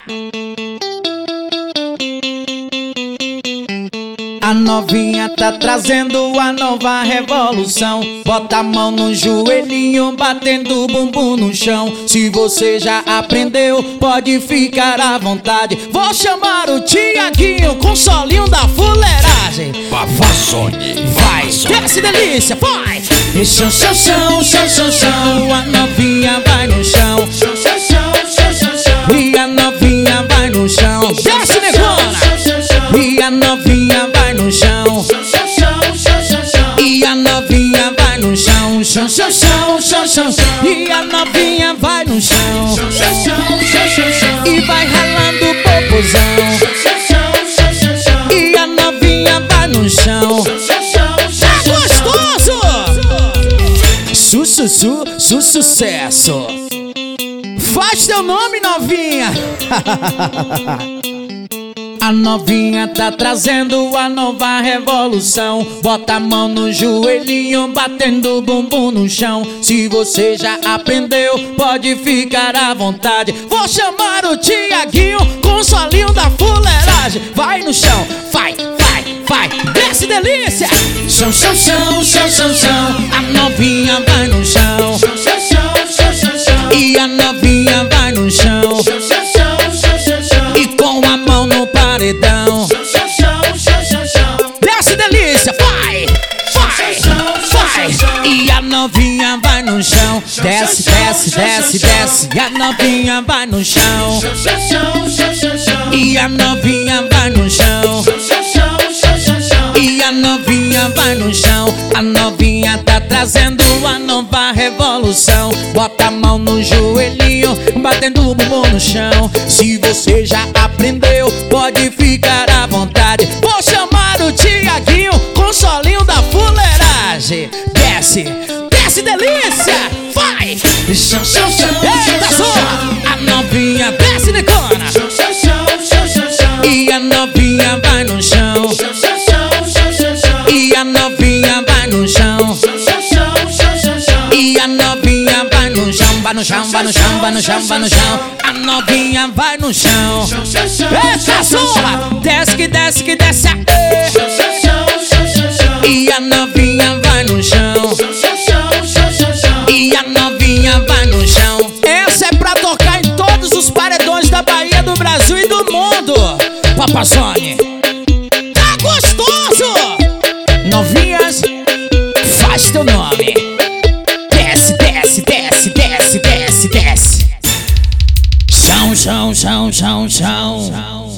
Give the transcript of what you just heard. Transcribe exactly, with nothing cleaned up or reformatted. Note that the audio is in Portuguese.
A novinha tá trazendo a nova revolução. Bota a mão no joelhinho, batendo o bumbum no chão. Se você já aprendeu, pode ficar à vontade. Vou chamar o Tiaguinho com o solinho da fuleiragem. Babazone, vai, desce delícia, vai! E chão, chão, chão, chão, chão, chão. A novinha vai no chão. Chão, chão, chão, chão, chão, chão. E a novinha vai no chão. Desce, negona! E a novinha vai no chão. E a novinha vai no chão. Chão, chão, chão, chão, chão. E a novinha vai no chão. E vai ralando o popozão. E a novinha vai no chão. É gostoso! Su, su, su, su, sucesso. Faz teu nome, novinha. A novinha tá trazendo a nova revolução. Bota a mão no joelhinho, batendo o bumbum no chão. Se você já aprendeu, pode ficar à vontade. Vou chamar o Tiaguinho com o solinho da fuleiragem. Vai no chão, vai, vai, vai, desce delícia. Chão, chão, chão, chão, chão, chão. A novinha vai no chão. E a novinha vai no chão. E com a mão no paredão. Desce delícia, vai, vai, vai. E a novinha vai no chão. Desce, desce, desce, desce. E a novinha vai no chão. E a novinha vai no chão. E a novinha vai no chão. A novinha tá trazendo a nova revolução. Bota a mão no joelhinho, batendo o bumbum no chão. Se você já aprendeu, pode ficar à vontade. Vou chamar o Tiaguinho com o solinho da fuleiragem. Desce, desce delícia, vai! Chão, chão, chão, eita só! A novinha desce de cona. E a novinha vai no chão. E a novinha vai no chão. E a novinha vai no chão. Vai no chão, vai no chão, vai no chão, vai no chão. A novinha vai no chão. Eita zorra! Desce que desce que desce aê. E a novinha vai no chão. E a novinha vai no chão. Essa é pra tocar em todos os paredões da Bahia, do Brasil e do mundo. Babazone, tá gostoso! Novinhas, faz teu nome. Desce, desce, desce, desce, desce, desce. Chão, chão, chão, chão, chão.